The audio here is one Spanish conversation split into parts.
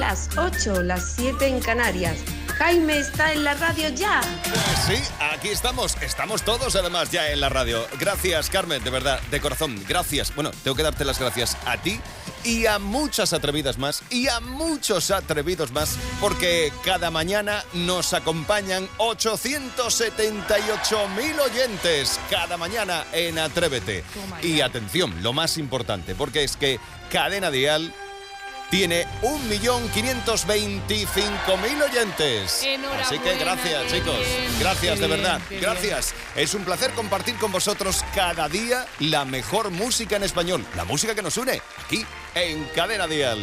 las 8, las 7 en Canarias. Jaime está en la radio ya. Pues sí, aquí estamos todos además ya en la radio. Gracias, Carmen, de verdad, de corazón, gracias. Bueno, tengo que darte las gracias a ti y a muchas atrevidas más y a muchos atrevidos más, porque cada mañana nos acompañan 878.000 oyentes cada mañana en Atrévete. Y atención, lo más importante, porque es que Cadena Dial tiene 1.525.000 oyentes. Enhorabuena. Así que gracias, chicos. Gracias, de verdad. Gracias. Es un placer compartir con vosotros cada día la mejor música en español. La música que nos une aquí en Cadena Dial.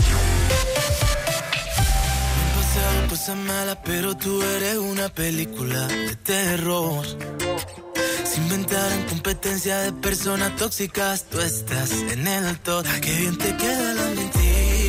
Cosas malas, pero tú eres una película de terror. Se inventaron competencia de personas tóxicas. Tú estás en el top. Qué bien te queda la mentira.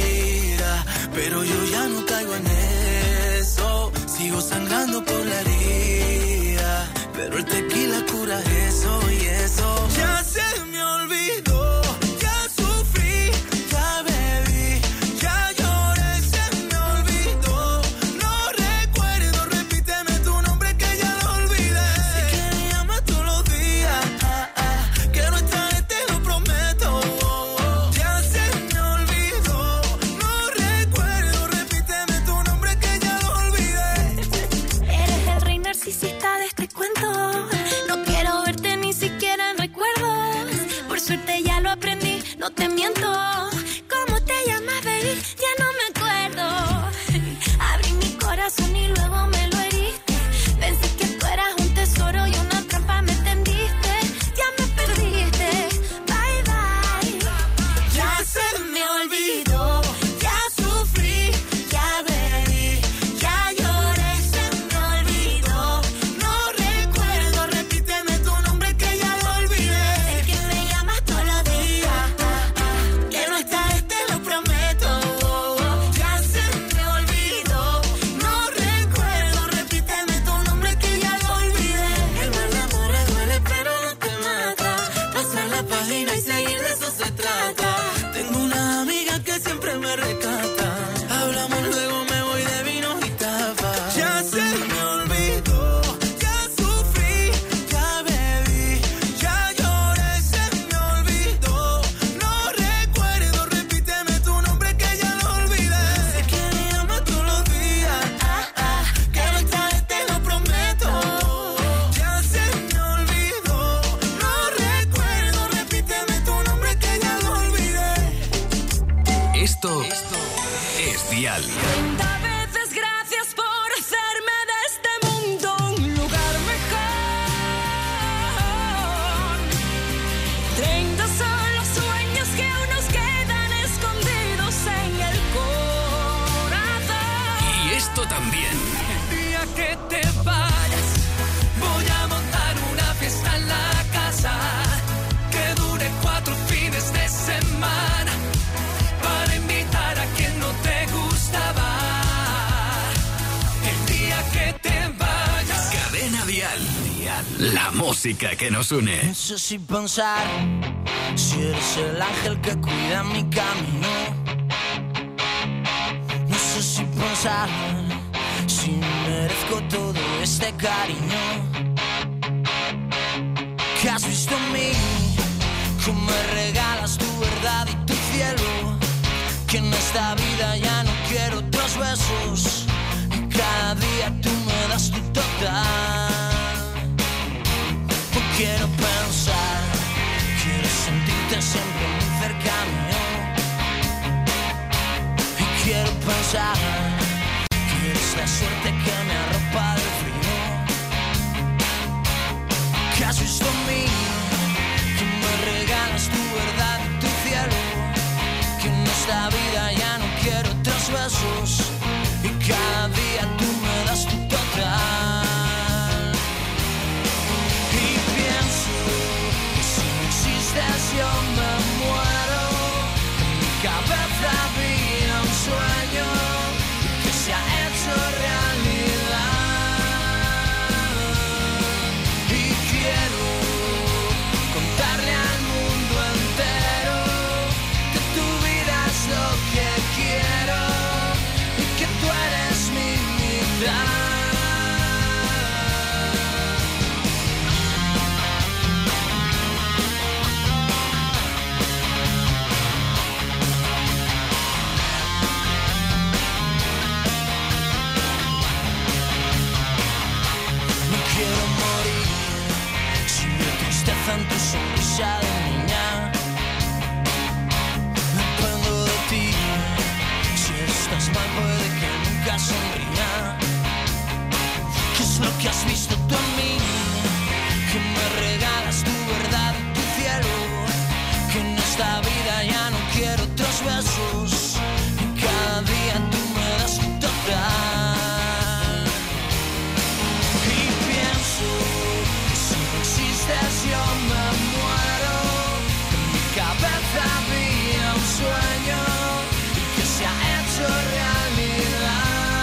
Pero yo ya no caigo en eso. Sigo sangrando por la herida. Pero el tequila cura eso y eso. Ya se me olvidó. Ya sufrí. Ya bebí. Ya lloré. Se me olvidó. No recuerdo. Repíteme tu nombre que ya lo olvidé. Sé que me llamas todos los días. Que no estaré, te lo prometo. Ya se me olvidó. No recuerdo. Repíteme tu nombre que ya lo olvidé. Eres el rey narcisista de este cuento. No quiero verte ni siquiera en recuerdos. Por suerte ya lo aprendí, no te miento. ¿Cómo te llamas, baby? Ya no me acuerdo. Abrí mi corazón y luego me lo heriste. Pensé que tú eras un tesoro y una trampa me tendiste. Ya me perdiste, bye bye. Ya se me olvidó. Ya sufrí, ya bebí, ya lloré. Se me olvidó. No recuerdo, repíteme tu nombre que ya lo olvidé. Sé que me llamas todos los días. Que no estaré, te lo prometo. Ya se me olvidó. No recuerdo, repíteme tu nombre que ya lo olvidé. El mal amor duele pero no te mata. Pasar la página y seguir de eso se trata. Tengo una amiga que siempre me rescata. Hablamos, luego me voy de vino y tapas. Ya se me olvidó. Ya sufrí. Ya bebí. Ya lloré. Se me olvidó. No recuerdo. Repíteme tu nombre que ya lo olvidé. Sé que me llamas todos los días. Que no estaré, te lo prometo. Ya se me olvidó. No recuerdo. Repíteme tu nombre que ya lo olvidé. Esto es Dial. 30 veces gracias por hacerme de este mundo un lugar mejor. 30 son los sueños que aún nos quedan escondidos en el corazón. Y esto también. El día que te vayas, voy a montar una fiesta en la casa que dure 4 fines de semana para invitar a quien no te gustaba. El día que te vayas. Cadena Dial. La música que nos une. No sé si pensar si eres el ángel que cuida mi camino. No sé si pensar si merezco todo este cariño que has visto en mí, que me regalas tu verdad y tu cielo, que en esta vida ya no quiero otros besos y cada día tú me das tu total. No quiero pensar, quiero sentirte siempre muy cerca mío. Y quiero pensar que eres la suerte que me arropa del frío. Que has visto en mí, que me regalas tu verdad y tu cielo, que en esta vida ya no quiero otros besos y que boca sonría. ¿Qué es lo que has visto tú en mí? Que me regalas tu verdad y tu cielo. Que en esta vida ya no quiero otros besos. Y cada día tú me das un total. Y pienso que si no existes yo me muero. En mi cabeza había un sueño que se ha hecho realidad.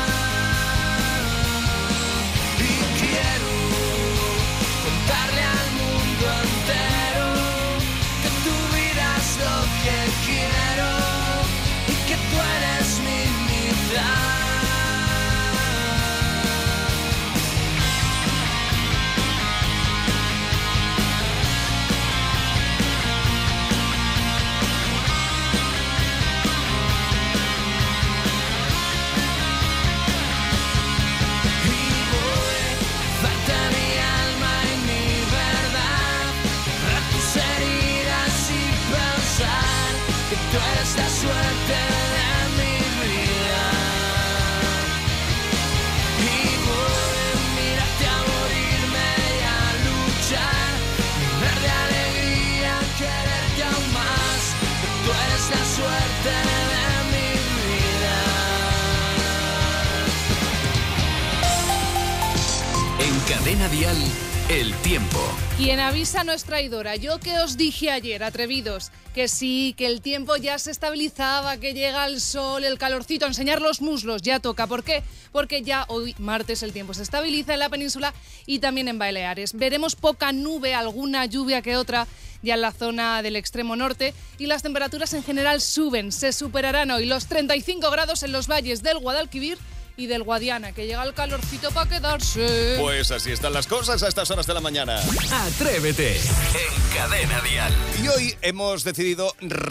Y quiero contarle al mundo entero que tu vida es lo que quiero y que tú eres mi mitad. Tú eres la suerte de mi vida. Y voy a mirarte a morirme y a luchar, llenar de alegría, quererte aún más. Tú eres la suerte de mi vida. En Cadena Dial, el tiempo. Quien avisa no es traidora. Yo que os dije ayer, atrevidos, que sí, que el tiempo ya se estabilizaba, que llega el sol, el calorcito, a enseñar los muslos, ya toca. ¿Por qué? Porque ya hoy, martes, el tiempo se estabiliza en la península y también en Baleares. Veremos poca nube, alguna lluvia que otra ya en la zona del extremo norte y las temperaturas en general suben. Se superarán hoy los 35 grados en los valles del Guadalquivir y del Guadiana, que llega el calorcito para quedarse. Pues así están las cosas a estas horas de la mañana. Atrévete en Cadena Dial. Y hoy hemos decidido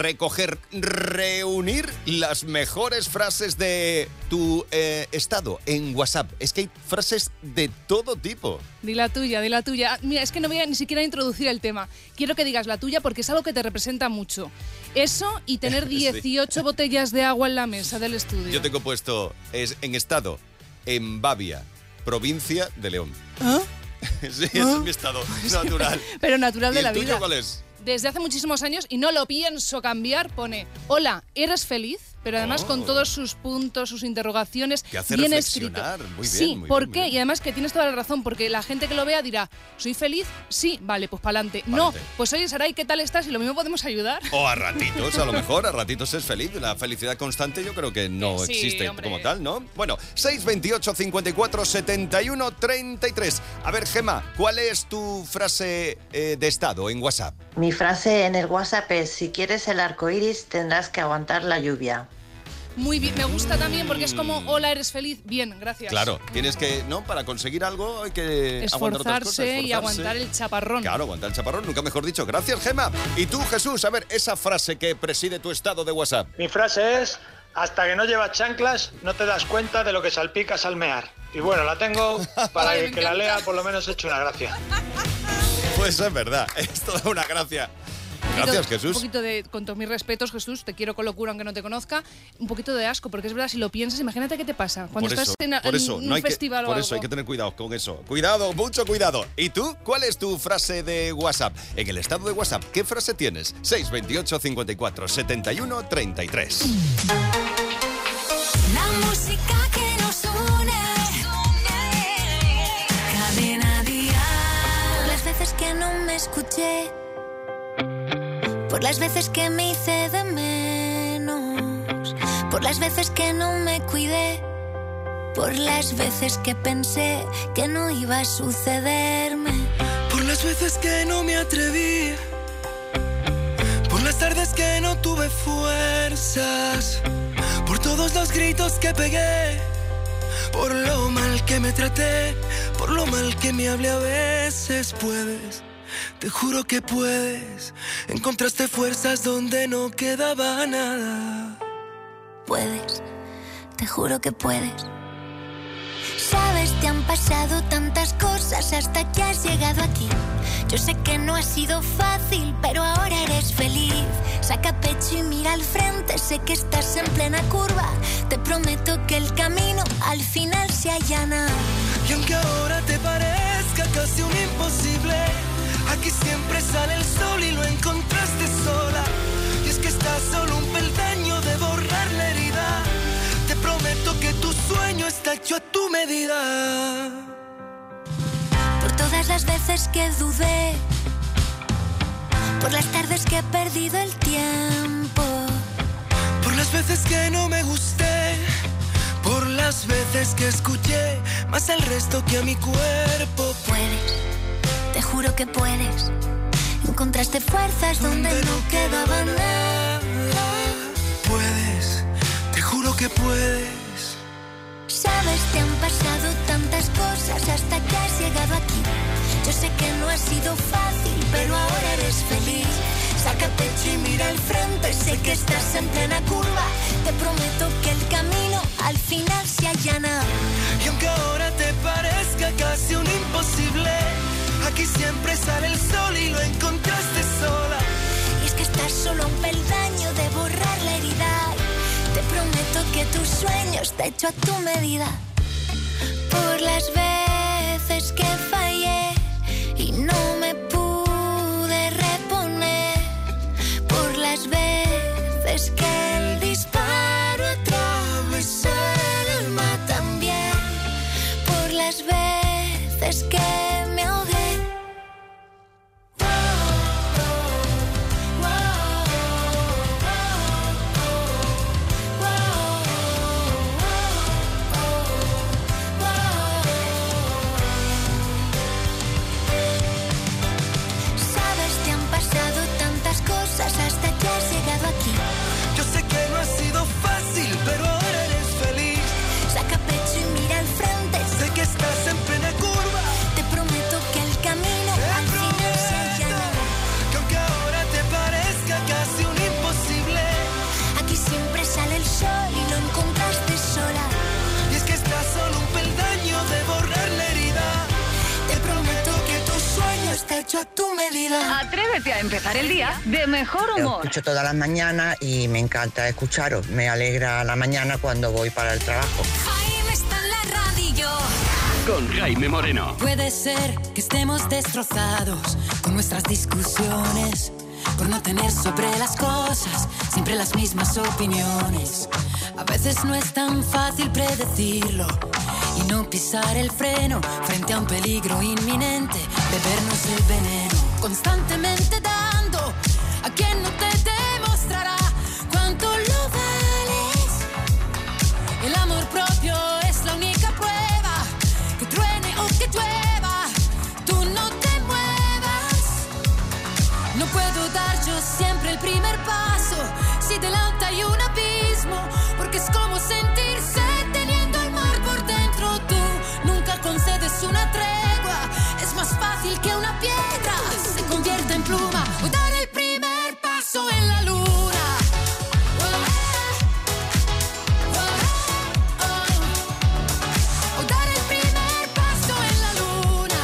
reunir las mejores frases de tu estado en WhatsApp. Es que hay frases de todo tipo. Di la tuya, di la tuya. Mira, es que no voy a ni siquiera introducir el tema. Quiero que digas la tuya porque es algo que te representa mucho. Eso y tener 18 botellas de agua en la mesa del estudio. Yo tengo puesto, es en estado, en Bavia, provincia de León. ¿Ah? Sí, ese es mi estado natural. Pero natural de la vida. ¿Y el tuyo cuál es? Desde hace muchísimos años, y no lo pienso cambiar, pone: hola, ¿eres feliz? Pero además con todos sus puntos, sus interrogaciones, que hace bien reflexionar. escrito. Muy bien, sí, muy ¿por bien, qué? muy bien. Y además que tienes toda la razón, porque la gente que lo vea dirá: ¿soy feliz? Sí, vale, pues pa'lante. No, pues oye, Saray, ¿qué tal estás? Y lo mismo podemos ayudar. O a ratitos, a lo mejor, a ratitos es feliz. La felicidad constante yo creo que no Sí, existe hombre. como tal, ¿no? Bueno, 628 54 71 33. A ver, Gemma, ¿cuál es tu frase de estado en WhatsApp? Mi frase en el WhatsApp es: si quieres el arco iris, tendrás que aguantar la lluvia. Muy bien, me gusta también porque es como: hola, ¿eres feliz? Bien, gracias. Claro, tienes que, ¿no? Para conseguir algo hay que aguantar otras cosas, Esforzarse y aguantar el chaparrón. Claro, aguantar el chaparrón, nunca mejor dicho. Gracias, Gemma. Y tú, Jesús, a ver, esa frase que preside tu estado de WhatsApp. Mi frase es: hasta que no llevas chanclas, no te das cuenta de lo que salpicas al mear. Y bueno, la tengo para Ay, me que la encanta. lea, por lo menos he hecho una gracia. Pues es verdad, es toda una gracia. Gracias, Jesús. Un poquito de, con todos mis respetos, Jesús, te quiero con locura aunque no te conozca, un poquito de asco, porque es verdad, si lo piensas, imagínate qué te pasa cuando estás en un festival o por algo. eso hay que tener cuidado con eso. Cuidado, mucho cuidado. ¿Y tú? ¿Cuál es tu frase de WhatsApp? En el estado de WhatsApp, ¿qué frase tienes? 628 54 71 33. La música que nos une. Cadena Dial. Las veces que no me escuché, por las veces que me hice de menos, por las veces que no me cuidé, por las veces que pensé que no iba a sucederme, Por las veces que no me atreví, por las tardes que no tuve fuerzas, por todos los gritos que pegué, por lo mal que me traté, por lo mal que me hablé a veces. Puedes, te juro que puedes, encontraste fuerzas donde no quedaba nada. puedes, te juro que puedes. Sabes, te han pasado tantas cosas hasta que has llegado aquí. Yo sé que no ha sido fácil, pero ahora eres feliz. Saca pecho y mira al frente, sé que estás en plena curva. Te prometo que el camino al final se allana. Y aunque ahora te parezca casi un imposible, aquí siempre sale el sol y lo encontraste sola. Y es que estás solo un peldaño de borrar la herida. Te prometo que tu sueño está hecho a tu medida. Por todas las veces que dudé, por las tardes que he perdido el tiempo, por las veces que no me gusté, por las veces que escuché más al resto que a mi cuerpo. Puedes, te juro que puedes. Encontraste fuerzas donde no quedaba nada. Puedes, te juro que puedes. Sabes, te han pasado tantas cosas hasta que has llegado aquí. Yo sé que no ha sido fácil, pero ahora eres feliz. Saca pecho y mira al frente, sé que estás en plena curva. Te prometo que el camino al final se allana. Y aunque ahora te parezca casi un imposible, aquí siempre sale el sol y lo encontraste sola. Y es que estás solo a un peldaño de borrar la herida. Te prometo que tu sueño está hecho a tu medida. Por las veces que fallé y no me pude reponer, por las veces que el disparo atravesó el alma también, por las veces que me ahogué. Hasta que has llegado aquí. Yo sé que no ha sido fácil, pero ahora eres feliz. Saca pecho y mira al frente. Sé que estás en plena curva. Te prometo que el camino al final se allana. Que aunque ahora te parezca casi un imposible, aquí siempre sale el sol y lo encontraste sola. Y es que estás solo un peldaño de borrar la herida. Te prometo que tu sueño está hecho a tu medida. Atrévete a empezar el día de mejor Lo humor. escucho todas las mañanas y me encanta escucharos. Me alegra la mañana cuando voy para el trabajo. Jaime está en la radio. Con Jaime Moreno. Puede ser que estemos destrozados con nuestras discusiones, por no tener sobre las cosas siempre las mismas opiniones. A veces no es tan fácil predecirlo y no pisar el freno frente a un peligro inminente, bebernos el veneno. Constantemente dando a quien no te demostrará cuánto lo vales. El amor propio es la única prueba, que truene o que llueva, tú no te muevas. No puedo dar yo siempre el primer paso si delante hay un abismo, porque es como sentirse teniendo el mar por dentro. Tú nunca concedes una tregua, es más fácil que una piedra se convierta en pluma o dar el primer paso en la luna. O dar el primer paso en la luna.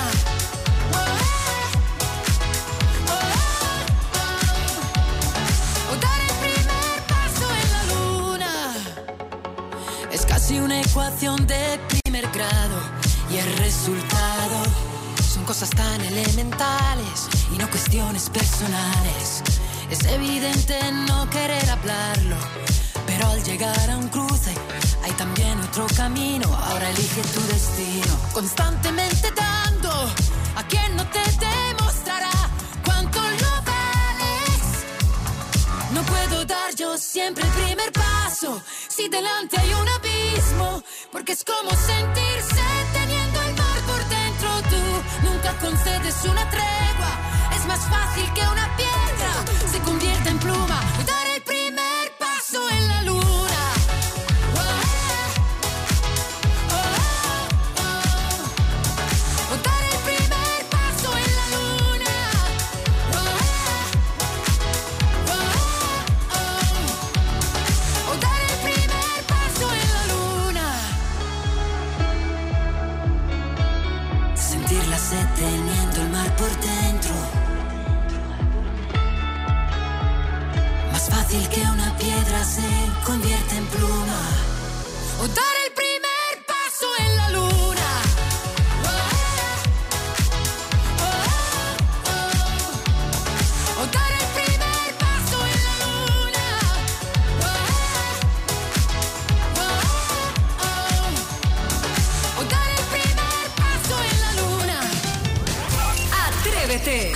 O dar el primer paso en la luna. Es casi una ecuación de primer grado y el resultado son cosas tan elementales y no cuestiones personales. Es evidente no querer hablarlo, pero al llegar a un cruce hay también otro camino. Ahora elige tu destino. Constantemente dando a quien no te demostrará cuánto lo vales. No puedo dar yo siempre el primer paso si delante hay un abismo, porque es como sentirse teniendo el mar por dentro. Tú nunca concedes una tregua, es más fácil que una piedra se convierta en pluma o dar el primer paso en la luna. O dar el primer paso en la luna. O dar el primer paso en la luna. Sentir la sed teniendo el mar por dentro. Más fácil que una piedra se convierte en pluma. O dar el primer paso. Atrévete.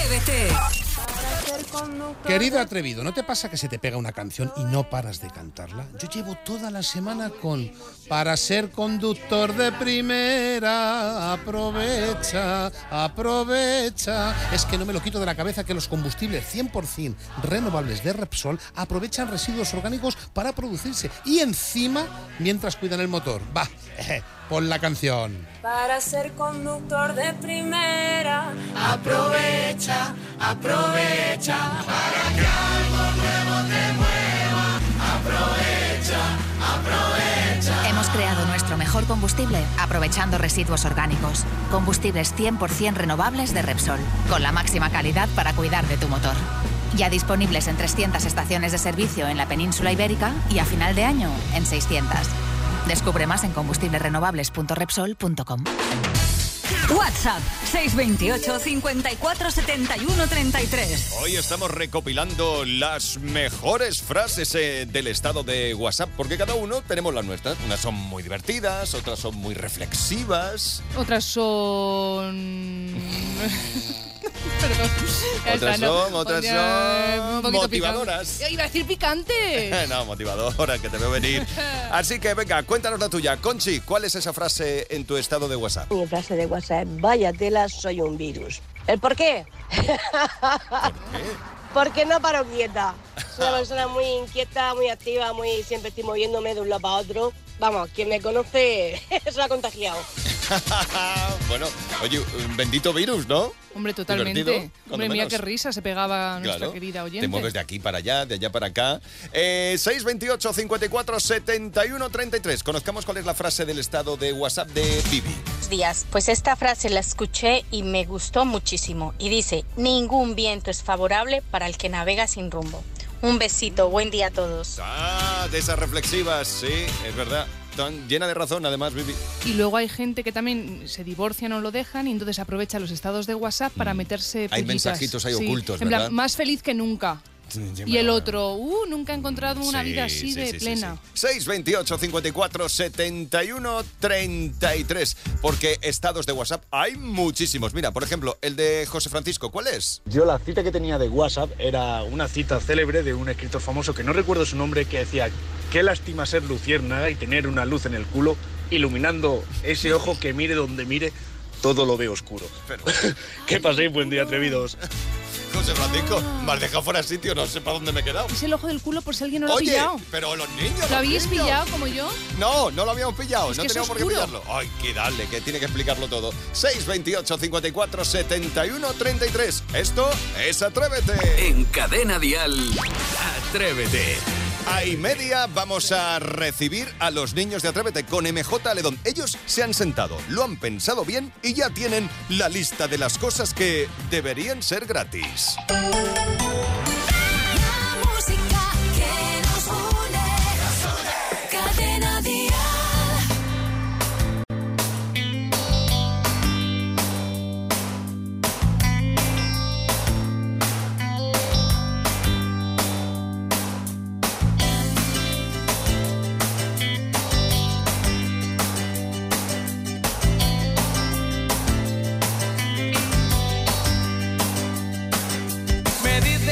Querido atrevido, ¿no te pasa que se te pega una canción y no paras de cantarla? Yo llevo toda la semana con para ser conductor de primera, aprovecha. Es que no me lo quito de la cabeza que los combustibles 100% renovables de Repsol aprovechan residuos orgánicos para producirse y encima mientras cuidan el motor. Va, pon la canción. Para ser conductor de primera, Aprovecha, para que algo nuevo te mueva. Aprovecha. Hemos creado nuestro mejor combustible aprovechando residuos orgánicos. Combustibles 100% renovables de Repsol, con la máxima calidad para cuidar de tu motor. Ya disponibles en 300 estaciones de servicio en la península ibérica y a final de año en 600. Descubre más en combustiblesrenovables.repsol.com. WhatsApp 628 54 71 33. Hoy estamos recopilando las mejores frases del estado de WhatsApp, porque cada uno tenemos las nuestras. Unas son muy divertidas, otras son muy reflexivas. Otras son... Perdón. Otras son motivadoras. Picante. Iba a decir picante. No, motivadoras, que te veo venir. Así que venga, cuéntanos la tuya. Conchi, ¿cuál es esa frase en tu estado de WhatsApp? Mi frase de WhatsApp, vaya tela, soy un virus. ¿El por qué? ¿Por qué? Porque no paro quieta. Soy una persona muy inquieta, muy activa, siempre estoy moviéndome de un lado para otro. Vamos, quien me conoce se lo ha contagiado. Bueno, oye, un bendito virus, ¿no? Hombre, totalmente. Divertido, Hombre, mira qué risa se pegaba nuestra querida oyente. Te mueves de aquí para allá, de allá para acá. 628 54 71 33. Conozcamos cuál es la frase del estado de WhatsApp de Vivi. Buenos días. Pues esta frase la escuché y me gustó muchísimo. Y dice, ningún viento es favorable para el que navega sin rumbo. Un besito, buen día a todos. De esas reflexivas, sí, es verdad. Tan llena de razón, además, Vivi. Y luego hay gente que también se divorcian o lo dejan y entonces aprovecha los estados de WhatsApp para meterse Hay pullitas. mensajitos ahí ocultos, en ¿verdad? plan, más feliz que nunca. Y el otro, nunca he encontrado una vida así de plena. 628 54 71 33. Porque estados de WhatsApp hay muchísimos. Mira, por ejemplo, el de José Francisco, ¿cuál es? Yo la cita que tenía de WhatsApp era una cita célebre de un escritor famoso que no recuerdo su nombre, que decía: qué lástima ser luciérnaga y tener una luz en el culo iluminando ese ojo que mire donde mire, todo lo ve oscuro. Pero... ¿Qué paséis? Buen día, atrevidos. José Francisco, me has dejado fuera de sitio, no sé para dónde me he quedado. Es el ojo del culo por si alguien no lo ha Oye, pillado. pero los niños. ¿Lo habéis pillado como yo? No, no lo habíamos pillado, Es no que teníamos por qué oscuro. pillarlo. Ay, que dale, que tiene que explicarlo todo. 628 54 71 33. Esto es Atrévete. En Cadena Dial, Atrévete. A y media vamos a recibir a los niños de Atrévete con MJ Ledón. Ellos se han sentado, lo han pensado bien y ya tienen la lista de las cosas que deberían ser gratis. música que nos une. Cadena Dial. Me dice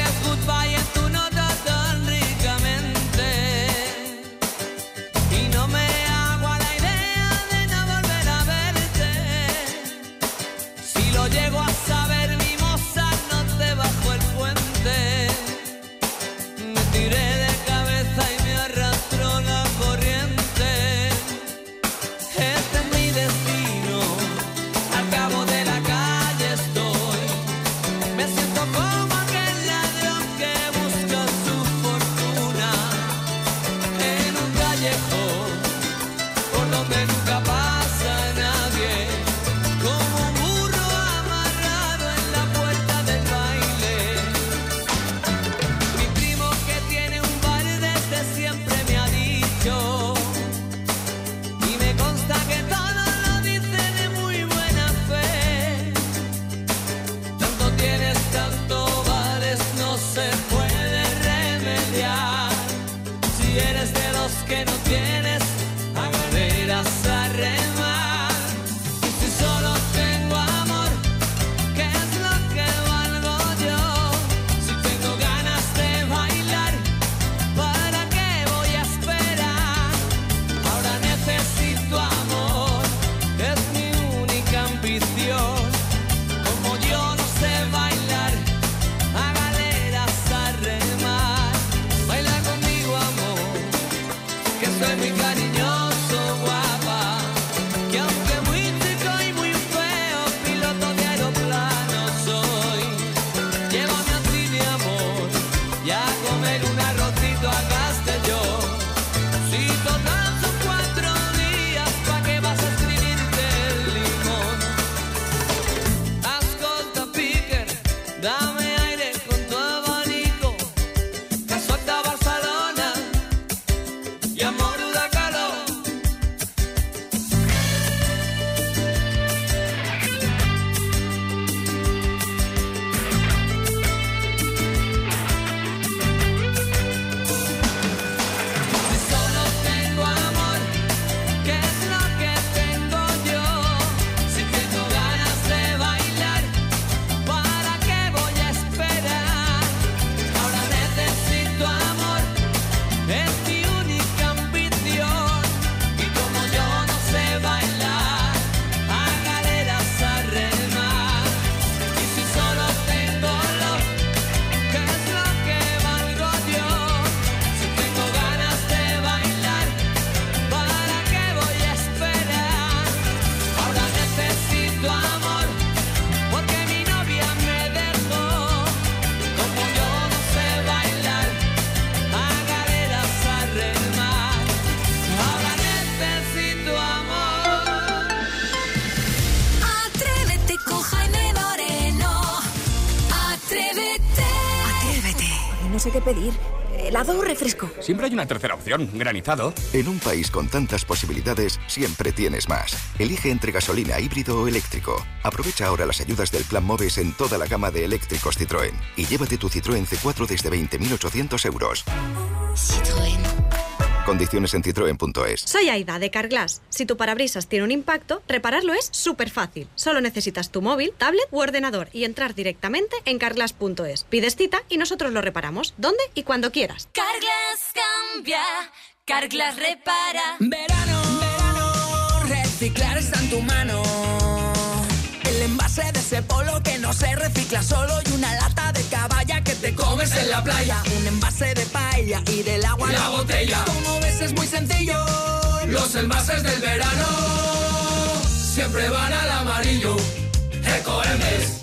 sé qué pedir. ¿Helado o refresco? Siempre hay una tercera opción, granizado. En un país con tantas posibilidades, siempre tienes más. Elige entre gasolina, híbrido o eléctrico. Aprovecha ahora las ayudas del Plan MOVES en toda la gama de eléctricos Citroën. Y llévate tu Citroën C4 desde 20.800 euros. Citroën. Condiciones en citroen.es. Soy Aida, de Carglass. Si tu parabrisas tiene un impacto, repararlo es súper fácil. Solo necesitas tu móvil, tablet u ordenador y entrar directamente en carglass.es. Pides cita y nosotros lo reparamos, donde y cuando quieras. Carglass cambia, Carglass repara. Verano, reciclar está en tu mano. El envase de ese polo que no se recicla solo y una lata de caballa que te comes en la playa. Un envase de paella y del agua la botella. Como ves es muy sencillo. Los envases del verano siempre van al amarillo. Ecoembes.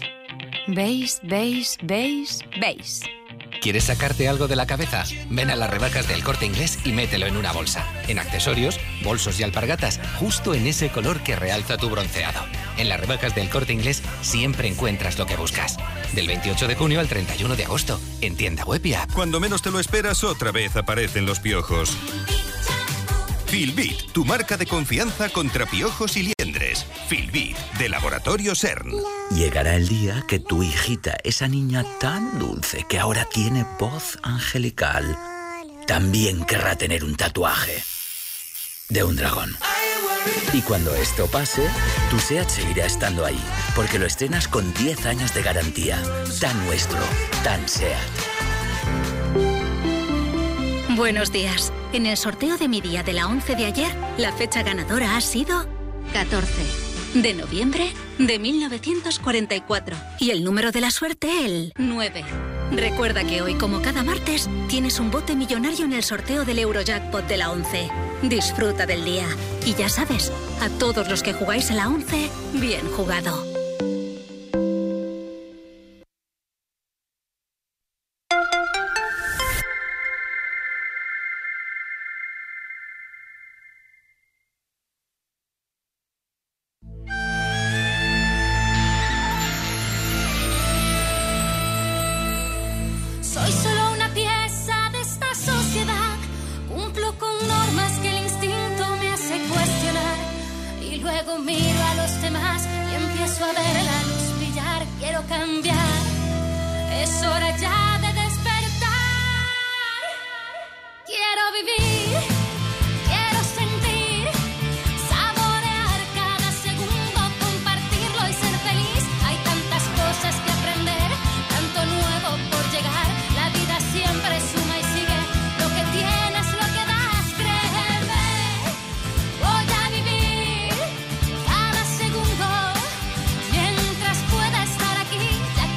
¿Veis? ¿Quieres sacarte algo de la cabeza? Ven a las rebajas del Corte Inglés y mételo en una bolsa. En accesorios, bolsos y alpargatas, justo en ese color que realza tu bronceado. En las rebajas del Corte Inglés siempre encuentras lo que buscas. Del 28 de junio al 31 de agosto, en tienda web y app. Cuando menos te lo esperas, otra vez aparecen los piojos. Filbit, tu marca de confianza contra piojos y liendres. Filbit, de Laboratorio CERN. Llegará el día que tu hijita, esa niña tan dulce que ahora tiene voz angelical, también querrá tener un tatuaje de un dragón. Y cuando esto pase, tu SEAT seguirá estando ahí, porque lo estrenas con 10 años de garantía. Tan nuestro, tan SEAT. Buenos días. En el sorteo de mi día de la 11 de ayer, la fecha ganadora ha sido 14 de noviembre de 1944. Y el número de la suerte, el 9. Recuerda que hoy, como cada martes, tienes un bote millonario en el sorteo del Eurojackpot de la 11. Disfruta del día. Y ya sabes, a todos los que jugáis a la 11, bien jugado. Soy solo una pieza de esta sociedad. Cumplo con normas que el instinto me hace cuestionar. Y luego miro a los demás y empiezo a ver la luz brillar. Quiero cambiar. Es hora ya de despertar. Quiero vivir. Quiero sentir. Saborear cada segundo. Compartirlo y ser feliz. Hay tantas cosas que aprender. Tanto nuevo por llegar. La vida siempre suma y sigue. Lo que tienes, lo que das, créeme. Voy a vivir cada segundo mientras pueda estar aquí, ya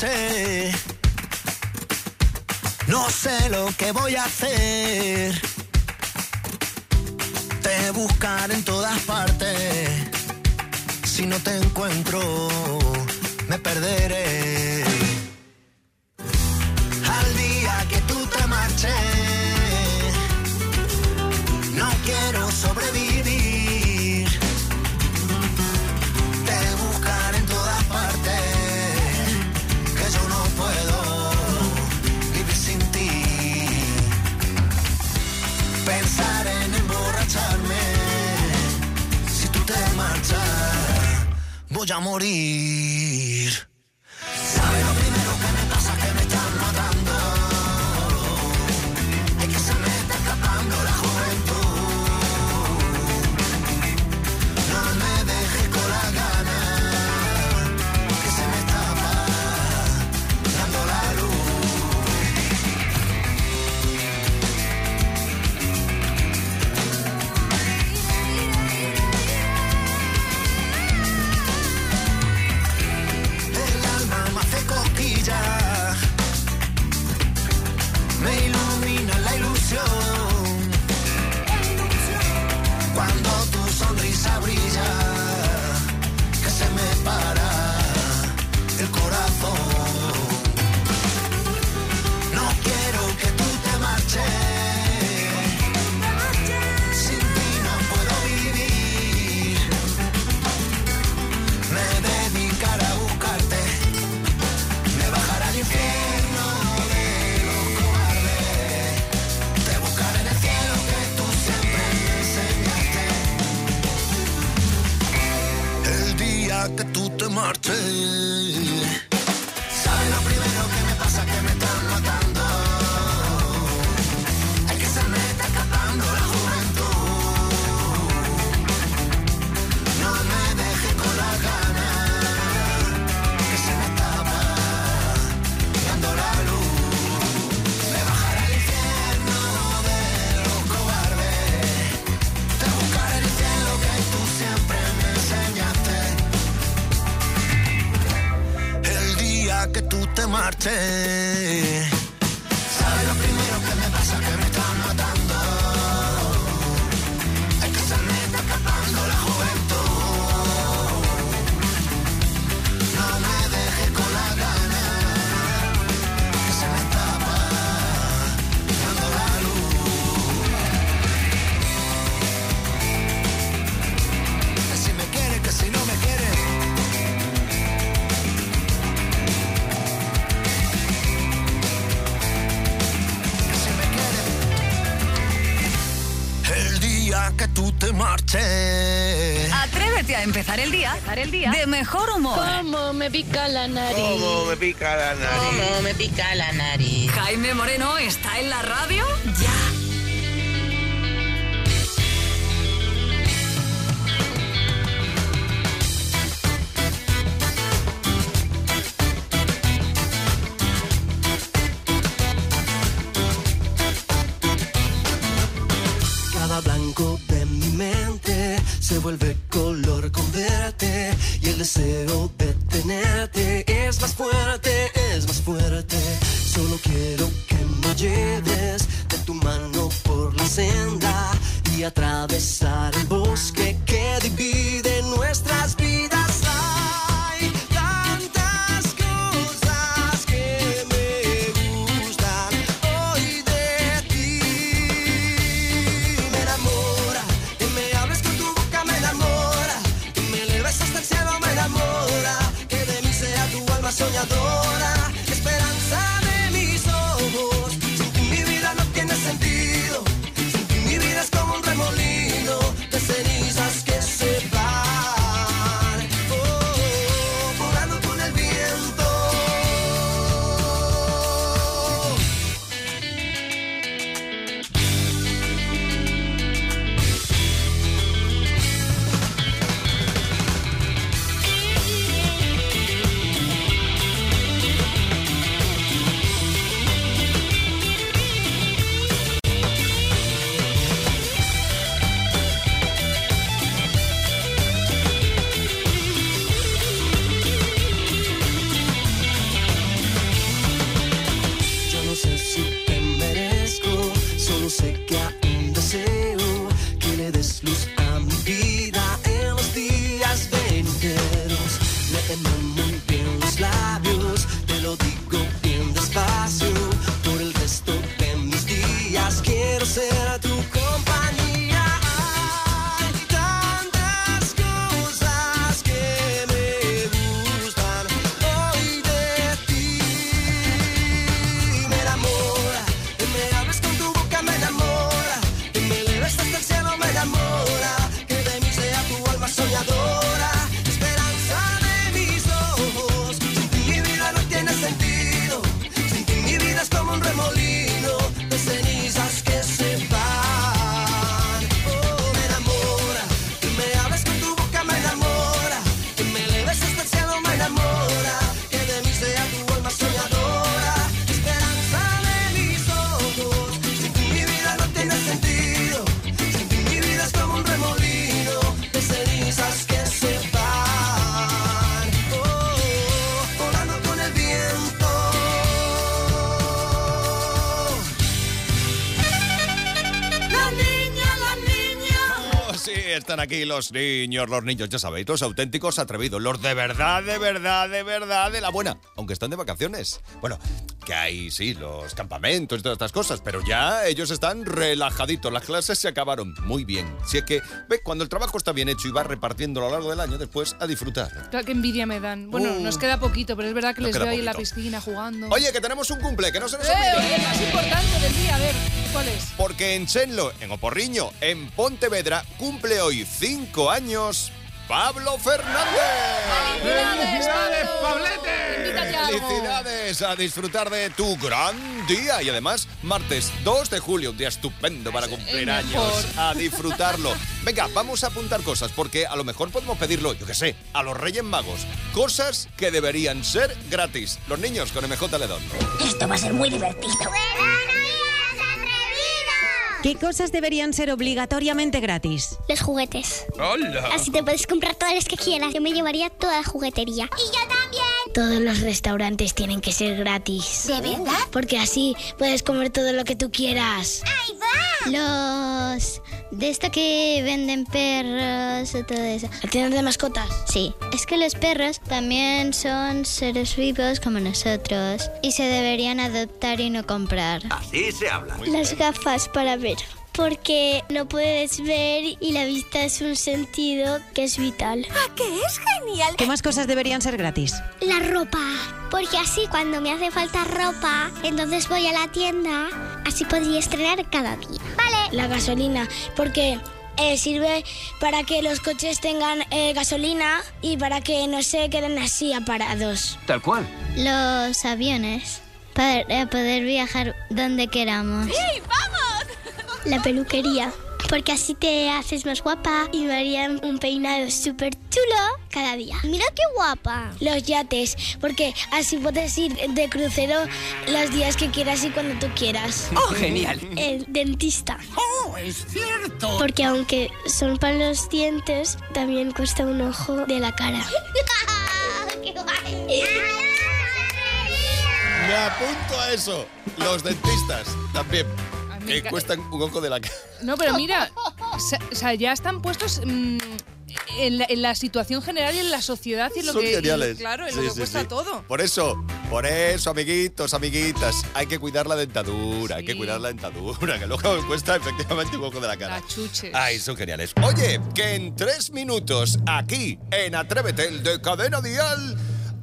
marché. No sé lo que voy a hacer. Te buscaré en todas partes. Si no te encuentro, me perderé. Al día que tú te marches, no quiero sobrevivir. Te buscaré en todas partes, que yo no puedo vivir sin ti. Pensar en emborracharme, si tú te marchas, voy a morir. ¿Sabes lo primero que me pasa? Que me están matando. Es que se me está escapando la juventud. No me dejes con la gana, que se me está apagando la me ilumina la ilusión cuando tu sonrisa brilla, que se me para el corazón. No quiero que tú te marches, sin ti no puedo vivir. Me dedicaré a buscarte, me bajaré al infierno de los cobardes. Te buscaré en el cielo que tú siempre me enseñaste. El día que tú te marches, ¿sabes lo primero que me pasa? Que me están matando. Es que se me está escapando la juventud. No me dejes con la gana, que se me está apagando la luz. Me bajaré al infierno de los cobardes. Te buscaré en el cielo que tú siempre me enseñaste. El día que tú te marches, ¿sabes lo primero que me pasa? Que me están matando. Es que se me está escapando la juventud. No me dejes con la gana, que se me está apagando la luz. Que si me quieres, que si no me quieres. Que si me quieres. El día que tú te marches. Atrévete a empezar el día de mejor humor. Cómo me pica la nariz. Cómo me pica la nariz. Cómo me pica la nariz. Jaime Moreno está en la radio ya. Cada blanco de mi mente se vuelve color con verte, y el deseo de tenerte es más fuerte, es más fuerte. Solo quiero que me lleves de tu mano por la senda y atravesar el bosque que divide nuestras vidas. Hay tantas cosas que me gustan hoy de ti. Me enamora, que me hables con tu boca, me enamora, que me eleves hasta el cielo, me enamora, que de mí sea tu alma soñadora, esperanza de mis ojos. Sin ti mi vida no tiene sentido, sin ti mi vida es como un remolino de cenizas sé que aún deseo que le des luz a mi vida en los días venideros. Léeme muy bien los labios, te lo digo bien despacio. Por el resto de mis días quiero ser tu compañía. Hay tantas cosas que me gustan hoy de ti. Me enamora, que me hables con tu boca, me enamora, que me eleves hasta el cielo, me enamora, que de mí sea tu alma soñadora, esperanza de mis ojos. Sin ti mi vida no tiene sentido, sin ti mi vida es como un remolino de cenizas que se van. Oh, me enamora, que me hables con tu boca, me enamora, que me eleves hasta el cielo, me enamora, que de mí sea tu alma soñadora, esperanza de mis ojos. Sin ti mi vida no tiene sentido, sin ti mi vida es como un remolino de cenizas que se van. Oh, volando con el viento. La niña. Oh, sí, están aquí los niños, ya sabéis, los auténticos atrevidos, los de verdad, de la buena, aunque están de vacaciones. Bueno, que hay, sí, los campamentos y todas estas cosas, pero ya ellos están relajaditos, las clases se acabaron muy bien. Si es que, ve, cuando el trabajo está bien hecho y va repartiendo a lo largo del año, después a disfrutar. Claro, qué envidia me dan. Bueno, nos queda poquito, pero es verdad que Nos les queda veo ahí en la poquito. piscina jugando. Oye, que tenemos un cumple, que no se nos olvide. Oye, el más importante del día, a ver, ¿cuál es? Porque en Chenlo, en Oporriño, en Pontevedra, cumple hoy 5 años Pablo Fernández. ¡Felicidades, Pablete! Invítate a algo. ¡Felicidades! A disfrutar de tu gran día. Y además, martes 2 de julio, un día estupendo para cumplir años. A disfrutarlo. Venga, vamos a apuntar cosas, porque a lo mejor podemos pedirlo, yo qué sé, a los Reyes Magos. Cosas que deberían ser gratis. Los niños con MJ Ledón. Esto va a ser muy divertido. ¿Qué cosas deberían ser obligatoriamente gratis? Los juguetes. ¡Hola! Así te puedes comprar todas las que quieras. Yo me llevaría toda la juguetería. Y yo también. Todos los restaurantes tienen que ser gratis. ¿De verdad? Porque así puedes comer todo lo que tú quieras. ¡Ahí va! Los de esto que venden perros y todo eso. ¿La tienda de mascotas? Sí. Es que los perros también son seres vivos como nosotros y se deberían adoptar y no comprar. Así se habla. Las gafas para ver. Porque no puedes ver y la vista es un sentido que es vital. ¡Ah, que es genial! ¿Qué más cosas deberían ser gratis? La ropa. Porque así cuando me hace falta ropa, entonces voy a la tienda. Así podría estrenar cada día. Vale. La gasolina. Porque sirve para que los coches tengan gasolina y para que no se queden así aparados. Tal cual. Los aviones. Para poder viajar donde queramos. ¡Sí, vamos! La peluquería, porque así te haces más guapa y me harían un peinado súper chulo cada día. Mira qué guapa. Los yates, porque así puedes ir de crucero los días que quieras y cuando tú quieras. ¡Oh, genial! El dentista. ¡Oh, es cierto! Porque aunque son para los dientes, también cuesta un ojo de la cara. ¡Qué guay! Me apunto a eso. Los dentistas también. Que cuestan un ojo de la cara. No, pero mira, o sea, ya están puestos en la situación general y en la sociedad y en lo Son que geniales. Claro, en Sí, lo que sí, cuesta sí. todo. Por eso, amiguitos, amiguitas, hay que cuidar la dentadura, hay que cuidar la dentadura, que luego cuesta efectivamente un ojo de la cara. La chuches. Ay, son geniales. Oye, que en 3 minutos, aquí, en Atrévete, el de Cadena Dial,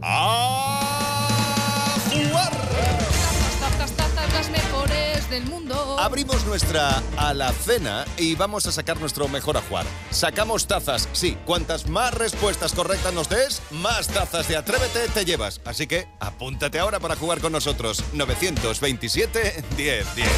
a jugar. Las mejores del mundo. Abrimos nuestra alacena y vamos a sacar nuestro mejor ajuar. Sacamos tazas, sí. Cuantas más respuestas correctas nos des, más tazas de Atrévete te llevas. Así que apúntate ahora para jugar con nosotros. 927 10 10.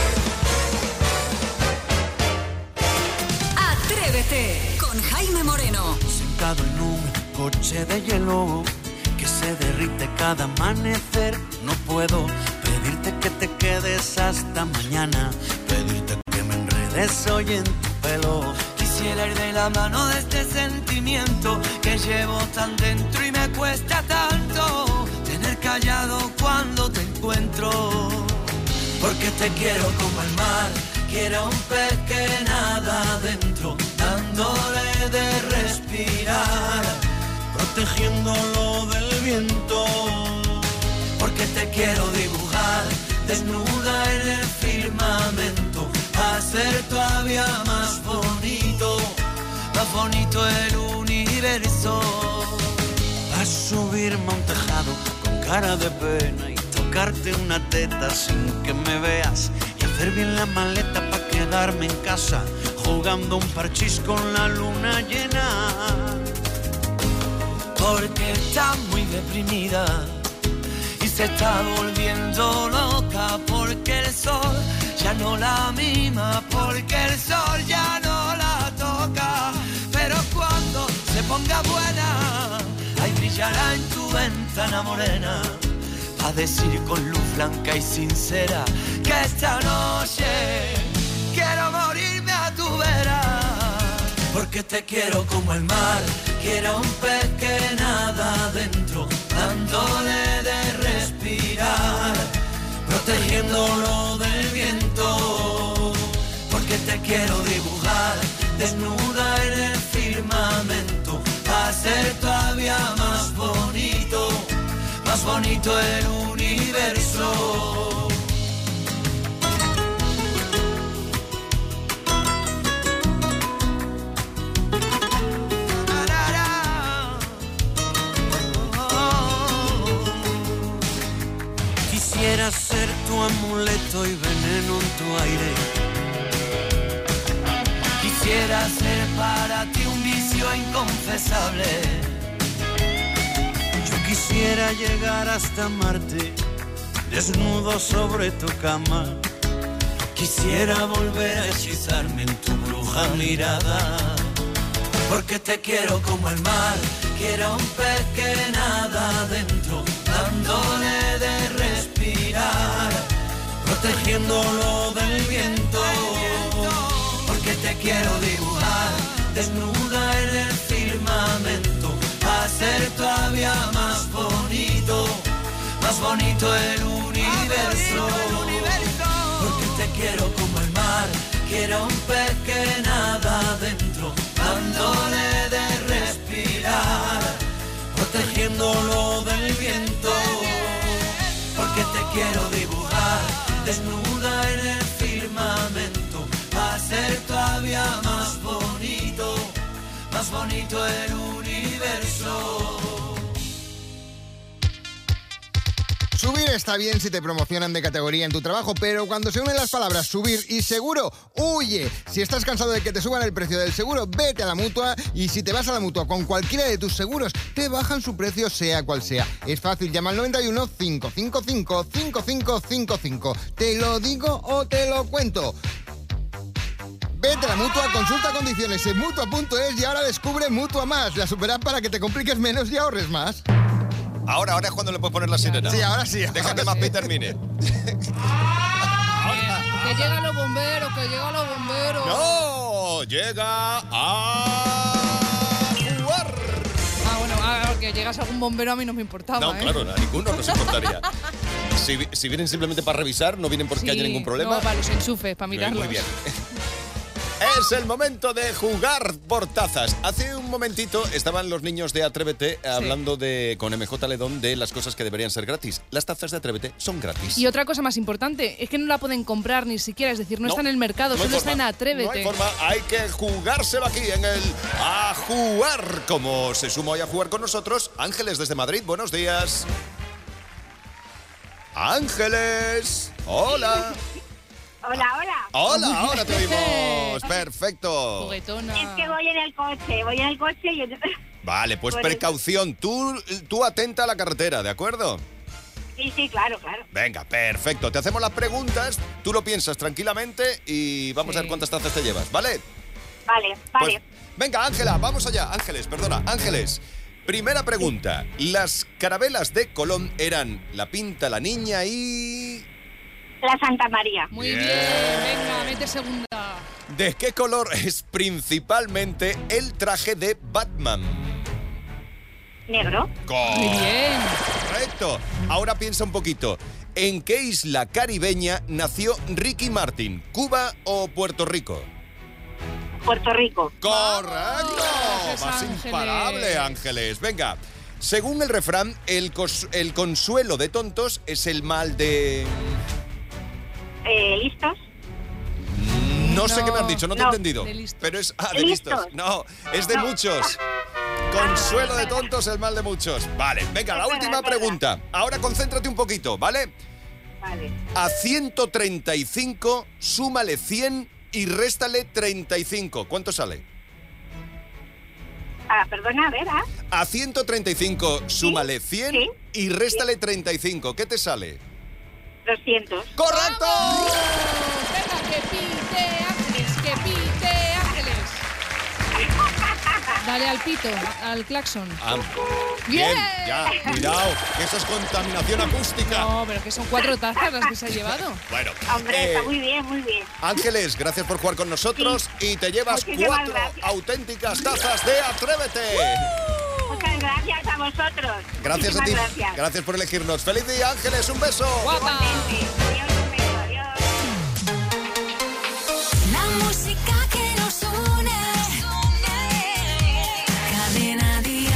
Atrévete con Jaime Moreno. Sentado en un coche de hielo que se derrite cada amanecer. No puedo pedirte que te quedes hasta mañana, pedirte que me enredes hoy en tu pelo. Quisiera ir de la mano de este sentimiento que llevo tan dentro y me cuesta tanto tener callado cuando te encuentro. Porque te quiero como el mar, quiere un pez que nada adentro, dándole de respirar, protegiéndolo del viento. Porque te quiero dibujar desnuda en el firmamento, hacer todavía más bonito el universo. A subirme a un tejado con cara de pena y tocarte una teta sin que me veas, y hacer bien la maleta para quedarme en casa jugando un parchís con la luna llena. Porque está muy deprimida y se está volviendo loca, porque el sol ya no la mima, porque el sol ya no la toca. Pero cuando se ponga buena, ahí brillará en tu ventana morena, a decir con luz blanca y sincera que esta noche quiero morirme a tu vera. Porque te quiero como el mar, quiero un pez que nada adentro, dándole de respirar, protegiéndolo del viento. Porque te quiero dibujar desnuda en el firmamento, hacer todavía más bonito el universo. Quisiera ser tu amuleto y veneno en tu aire. Quisiera ser para ti un vicio inconfesable. Yo quisiera llegar hasta Marte, desnudo sobre tu cama. Quisiera volver a hechizarme en tu bruja mirada. Porque te quiero como el mar, quiero un pez que nada adentro, dándole de respirar, protegiéndolo del viento. Porque te quiero dibujar desnuda en el firmamento, hacer todavía más bonito el universo. Porque te quiero como el mar, quiero un pez que nada adentro, dándole de respirar, protegiéndolo del viento. Porque te quiero dibujar desnuda en el firmamento, hacer todavía más bonito el universo. Subir está bien si te promocionan de categoría en tu trabajo, pero cuando se unen las palabras subir y seguro, huye. Si estás cansado de que te suban el precio del seguro, vete a la Mutua, y si te vas a la Mutua con cualquiera de tus seguros, te bajan su precio sea cual sea. Es fácil, llama al 91 555 5555. ¿Te lo digo o te lo cuento? Vete a la Mutua, consulta condiciones en Mutua.es y ahora descubre Mutua Más, la superapp para que te compliques menos y ahorres más. Ahora es cuando le puedes poner la sirena. Sí, ahora sí. Déjate más que termine. Que llegan los bomberos, que llegan los bomberos. ¡No! Llega a jugar. Bueno, que llegas algún bombero a mí no me importaba. No, claro, a ninguno nos importaría. Si vienen simplemente para revisar, no vienen porque haya ningún problema. No, para los enchufes, para mirarlos. Muy bien. Es el momento de jugar por tazas. Hace un momentito estaban los niños de Atrévete hablando con MJ Ledón de las cosas que deberían ser gratis. Las tazas de Atrévete son gratis. Y otra cosa más importante, es que no la pueden comprar ni siquiera, es decir, no está en el mercado, solo está en Atrévete. No hay forma, hay que jugárselo aquí en el A Jugar. Como se suma hoy a jugar con nosotros, Ángeles desde Madrid, buenos días. Ángeles, hola. Hola. Ahora te oímos. Perfecto. Juguetona. Es que voy en el coche y... Vale, pues precaución. Tú atenta a la carretera, ¿de acuerdo? Sí, claro. Venga, perfecto. Te hacemos las preguntas, tú lo piensas tranquilamente y vamos a ver cuántas tazas te llevas, ¿vale? Vale. Pues, venga, Ángela, vamos allá. Ángeles. Primera pregunta. Las carabelas de Colón eran la Pinta, la Niña y... La Santa María. Muy bien, venga, mete segunda. ¿De qué color es principalmente el traje de Batman? Negro. Muy bien. Correcto. Ahora piensa un poquito. ¿En qué isla caribeña nació Ricky Martin? ¿Cuba o Puerto Rico? Puerto Rico. ¡Correcto! Gracias, Más Ángeles. imparable, Ángeles. Venga, según el refrán, el consuelo de tontos es el mal de... ¿Listos? No sé qué me has dicho, no te he No, entendido. de listos. Pero es... de listos. No, es de muchos. Consuelo de tontos, el mal de muchos. Vale, venga, la última pregunta. Ahora concéntrate un poquito, ¿vale? Vale. A 135, súmale 100 y réstale 35. ¿Cuánto sale? Perdona, a ver, A 135, súmale 100 sí, y réstale 35. ¿Qué te sale? 200. ¡Correcto! Venga, que pite Ángeles, que pite Ángeles. Dale al pito, al claxon. Bien, ya, cuidado, que eso es contaminación acústica. No, pero que son 4 tazas las que se ha llevado. Bueno, Hombre, está muy bien, muy bien. Ángeles, gracias por jugar con nosotros y te llevas Muchísimas 4 gracias. auténticas tazas de Atrévete. Muchas gracias a vosotros. Gracias a ti. Muchísimas Gracias por elegirnos. ¡Feliz día, Ángeles! ¡Un beso! ¡Guapa! Adiós, un beso, adiós. La música que nos une. Cadena Dial.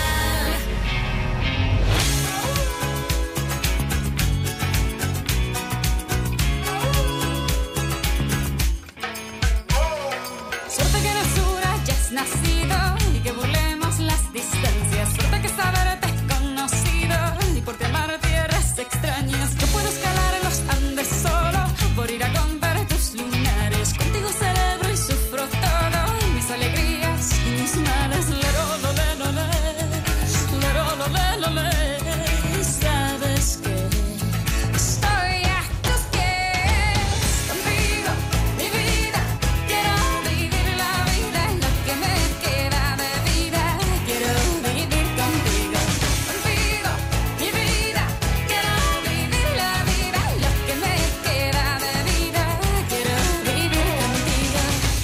Suerte que eres dura, ya has nacido y que burlemos las distancias. Suerte que saberte conocido y por ti amar tierras extrañas. No puedo escalar en los Andes solo por ir a contar tus lunares. Contigo celebro y sufro todo, mis alegrías y mis males. Lero, lo, le, lo, le. Lero, lo, le, lo, le. Sabes que estoy a tus pies. Contigo, mi vida, quiero vivir la vida en lo que me queda de vida. Quiero vivir contigo. Contigo, mi vida, quiero vivir la vida en lo que me queda de vida. Quiero vivir contigo.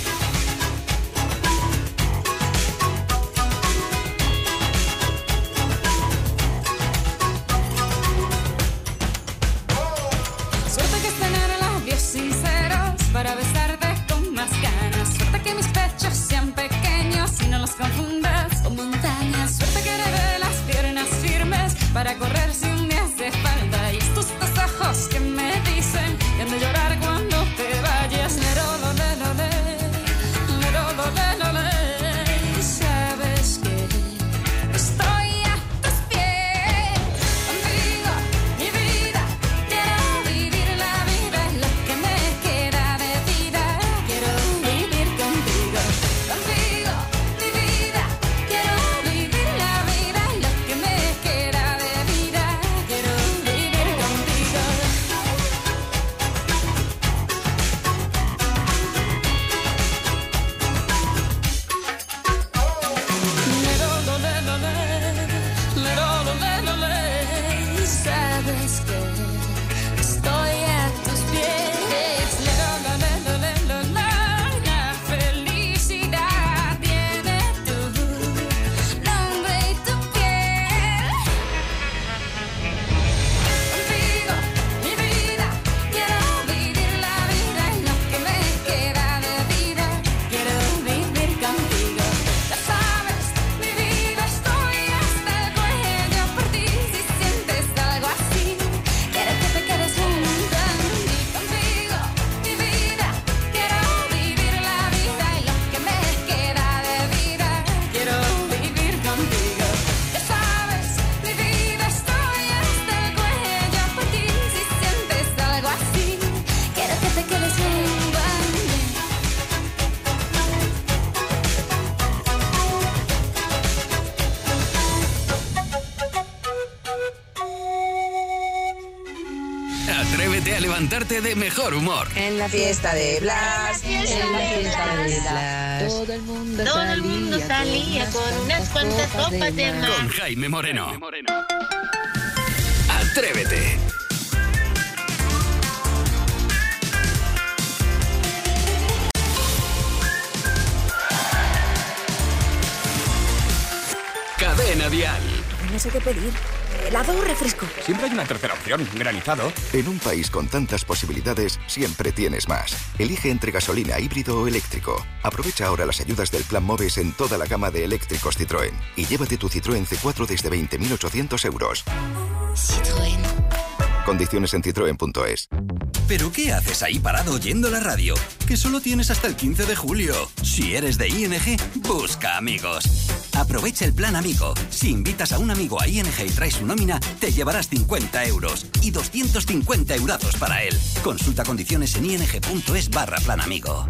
Suerte que es tener labios sinceros para besarte con más ganas. Suerte que mis pechos sean pequeños y no los confundas con montañas. Suerte que herede las piernas firmes para correr si un día hace falta. Y estos dos ojos que me dicen que han de llorar cuando te vayas. Lero, lo, le, lo, le. Lero, lo, le, lo, le. Sabes que estoy a tus pies. Contigo, mi vida, quiero vivir la vida en lo que me queda de vida. Quiero vivir contigo. Contigo, mi vida, quiero vivir la vida en lo que me queda de vida. Quiero vivir contigo. Lero, lo, le, lo, le. Lero, lo, le, lo, le. Sabes que estoy a tus pies. Lero, lo, le, lo, le, lo, la. La felicidad tiene tu nombre y tu piel. Contigo, mi vida, quiero vivir la vida en lo que me queda de vida. Quiero vivir contigo. Ya sabes, mi vida, estoy hasta el cuello por ti. Si sientes algo así, quiero que te quedes junto a mí. Contigo, mi vida, quiero vivir la vida en lo que me queda de vida. Quiero vivir contigo. Ya sabes, mi vida, estoy hasta el cuello por ti. Si sientes algo así, quiero que te quedes junto a mí. Atrévete a levantarte de mejor humor. En la fiesta de Blas, en la fiesta de Blas, todo el mundo salía con unas cuantas copas de más. Con Jaime Moreno. Atrévete. Cadena Dial. No sé qué pedir. ¿Helado o refresco? Siempre hay una tercera opción, granizado. En un país con tantas posibilidades, siempre tienes más. Elige entre gasolina, híbrido o eléctrico. Aprovecha ahora las ayudas del Plan MOVES en toda la gama de eléctricos Citroën. Y llévate tu Citroën C4 desde 20.800 euros. Citroën. Condiciones en citroen.es. ¿Pero qué haces ahí parado oyendo la radio? Que solo tienes hasta el 15 de julio. Si eres de ING, busca amigos. Aprovecha el plan Amigo. Si invitas a un amigo a ING y traes su nómina, te llevarás 50 euros y 250 eurazos para él. Consulta condiciones en ing.es/plan amigo.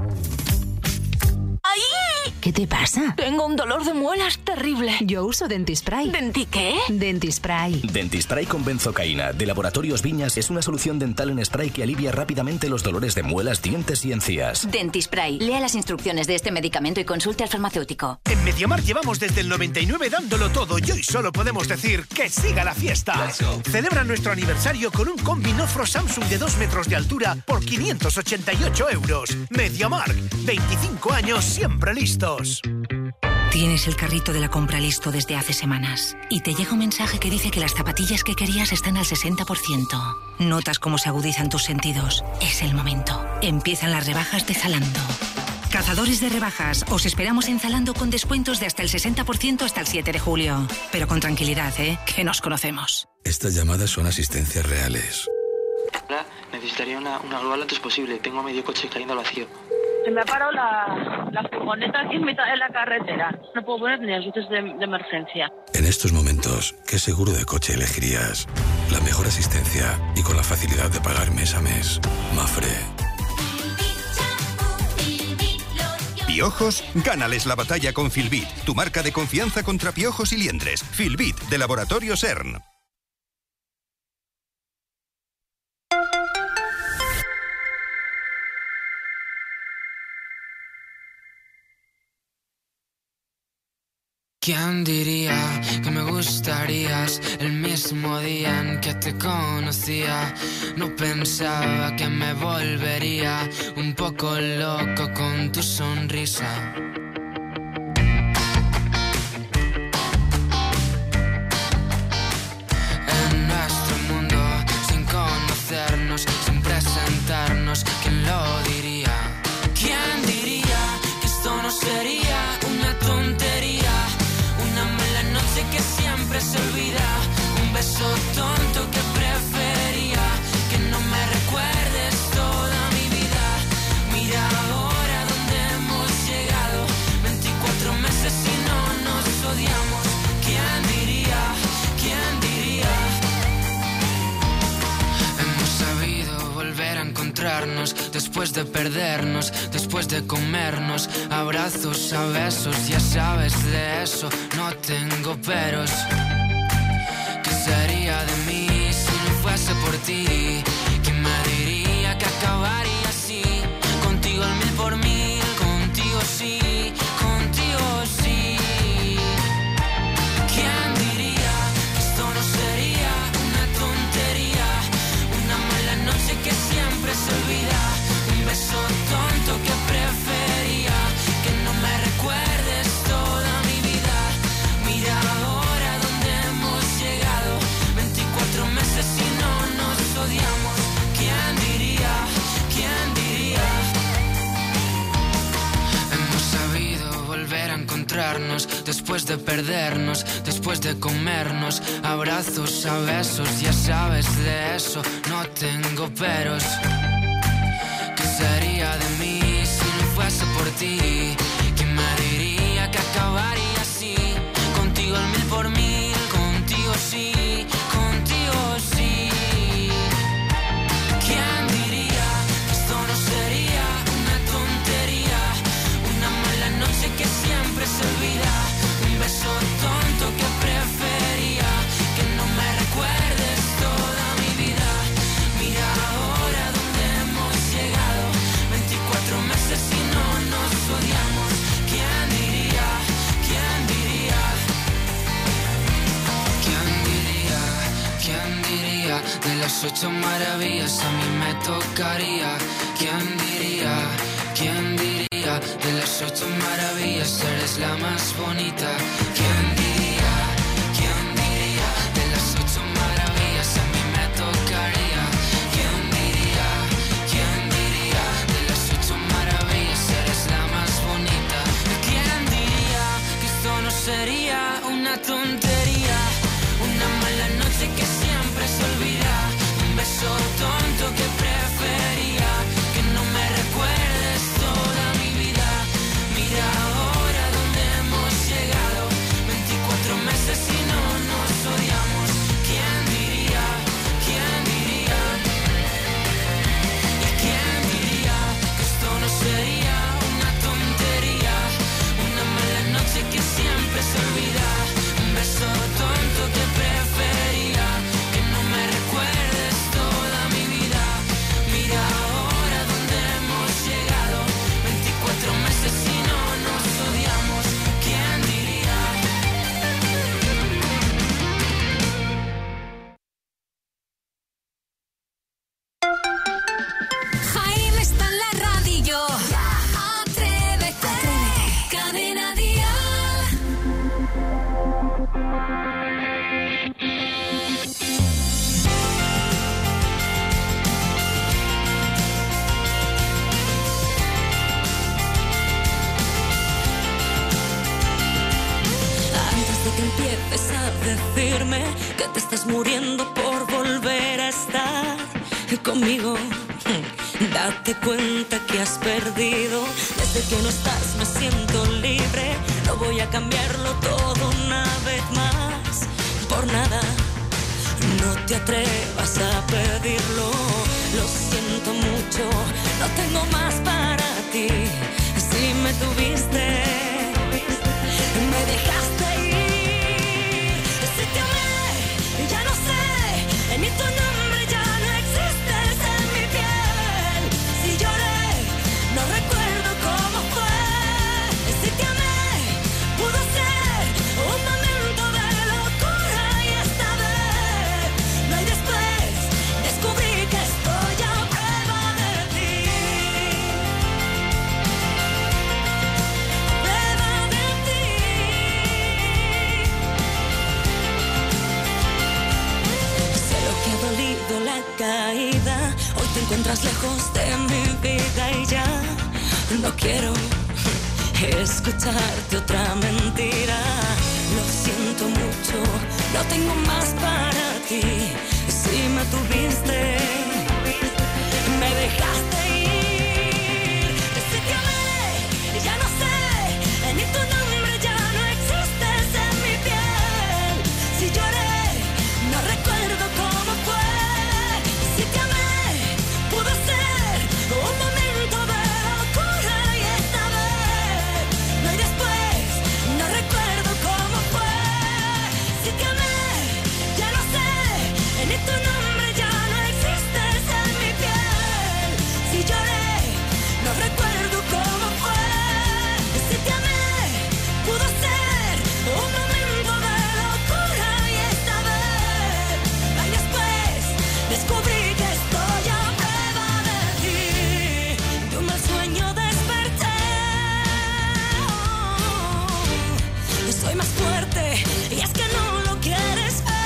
¡Ay! ¿Qué te pasa? Tengo un dolor de muelas terrible. Yo uso Dentispray. ¿Denti qué? Dentispray. Dentispray con benzocaína de Laboratorios Viñas es una solución dental en spray que alivia rápidamente los dolores de muelas, dientes y encías. Dentispray. Lea las instrucciones de este medicamento y consulte al farmacéutico. En Mediamar llevamos desde el 99 dándolo todo y hoy solo podemos decir que siga la fiesta. Celebra nuestro aniversario con un combi Nofro Samsung de 2 metros de altura por 588 euros. Mediamar, 25 años siempre listos. Tienes el carrito de la compra listo desde hace semanas y te llega un mensaje que dice que las zapatillas que querías están al 60%. Notas cómo se agudizan tus sentidos. Es el momento. Empiezan las rebajas de Zalando. Cazadores de rebajas, os esperamos en Zalando con descuentos de hasta el 60% hasta el 7 de julio. Pero con tranquilidad, que nos conocemos. Estas llamadas son asistencias reales. Hola, necesitaría una grúa lo antes posible. Tengo medio coche cayendo al vacío. Se me ha parado la furgoneta aquí en mitad de la carretera. No puedo poner ni las luces de emergencia. En estos momentos, ¿qué seguro de coche elegirías? La mejor asistencia y con la facilidad de pagar mes a mes. Mafre. ¿Piojos? Gánales la batalla con Filbit, tu marca de confianza contra piojos y liendres. Filbit, de Laboratorios ERN. ¿Quién diría que me gustarías el mismo día en que te conocía? No pensaba que me volvería un poco loco con tu sonrisa. En nuestro mundo, sin conocernos, sin presentarnos, ¿quién lo diría? ¿Quién diría que esto no sería una tontería? Que siempre se olvida, un beso tonto que prefería que no me recuerdes toda mi vida. Mira ahora dónde hemos llegado, 24 meses y no nos odiamos. ¿Quién diría? ¿Quién diría? Hemos sabido volver a encontrarnos después de perdernos, después de comernos, abrazos a besos, ya sabes de eso, no tengo peros. ¿Qué sería de mí si no fuese por ti? ¿Quién me diría que acabaría así? Contigo al 1000 por 1000, contigo sí, contigo sí. ¿Quién diría que esto no sería una tontería? Una mala noche que siempre se olvida, un beso tonto que prefería que no me recuerdes toda mi vida. Mira ahora dónde hemos llegado, 24 meses y no nos odiamos. ¿Quién diría? ¿Quién diría? Hemos sabido volver a encontrarnos después de perdernos, después de comernos, abrazos a besos, ya sabes de eso, no tengo peros. ¿Qué sería de mí si no fuese por ti? ¿Quién me diría que acabaría así? Contigo al 1000 por 1000, contigo sí, contigo sí. ¿Quién diría que esto no sería una tontería? Una mala noche que siempre se olvida, un beso tonto que prefería que no me recuerdes toda mi vida. Mira ahora dónde hemos llegado, 24 meses y no nos odiamos. ¿Quién diría? ¿Quién diría? ¿Quién diría? ¿Quién diría? De las 8 maravillas a mí me tocaría. ¿Quién diría? ¿Quién diría? De las 8 maravillas eres la más bonita. ¿Quién diría? ¿Quién diría? De las 8 maravillas atreves a decirme que te estás muriendo por volver a estar conmigo? Date cuenta que has perdido. Desde que no estás me siento libre. No voy a cambiarlo todo una vez más. Por nada, no te atrevas a pedirlo. Lo siento mucho, no tengo más para ti. Si me tuviste, me dejaste ir. Si te amé, ya no sé, ni tu nombre ya no existes en mi piel. Si lloré, no recuerdo cómo fue. Si te amé, pudo ser un momento de locura y esta vez no hay después. Descubrí que estoy a prueba de ti. Prueba de ti. Sé lo que ha dolido la caída. Hoy te encuentras lejos de mi vida y ya no quiero escucharte otra mentira. Lo siento mucho, no tengo más para ti. Si me tuviste, me dejaste ir. Si te amé, ya no sé, ni tu nombre ya no existes en mi piel. Si lloré, no recuerdo cómo fue. Si te amé, pudo ser un momento de locura y esta vez no hay después. No recuerdo cómo fue. Si te amé, ya no sé, ni tu nombre ya no existes en mi piel. Si lloré, no recuerdo cómo fue. Si te amé, pudo ser un momento de locura y esta vez no hay después. Descubrí que estoy a prueba de ti. De un mal sueño desperté. Soy más fuerte y es que no lo quieres ver.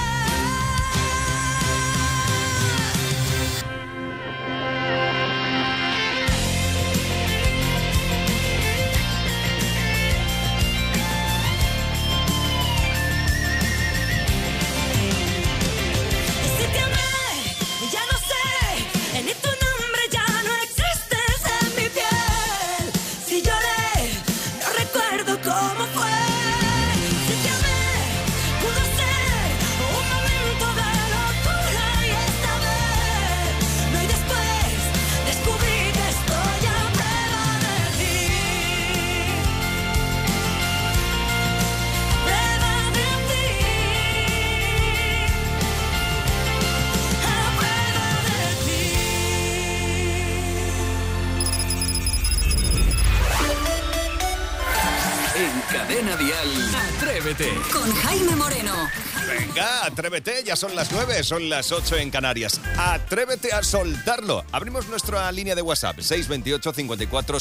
Si te amé, ya no sé, ni tu nombre ya no existes en mi piel. Si lloré, no recuerdo cómo fue. Si te amé, pudo ser un momento de locura y esta vez no hay después. Descubrí que estoy a prueba de ti. Prueba de ti. A prueba de ti. En Cadena Dial, Atrévete. Con Jaime Moreno. Venga, atrévete, ya son las 9, son las 8 en Canarias. Atrévete a soltarlo. Abrimos nuestra línea de WhatsApp, 628 54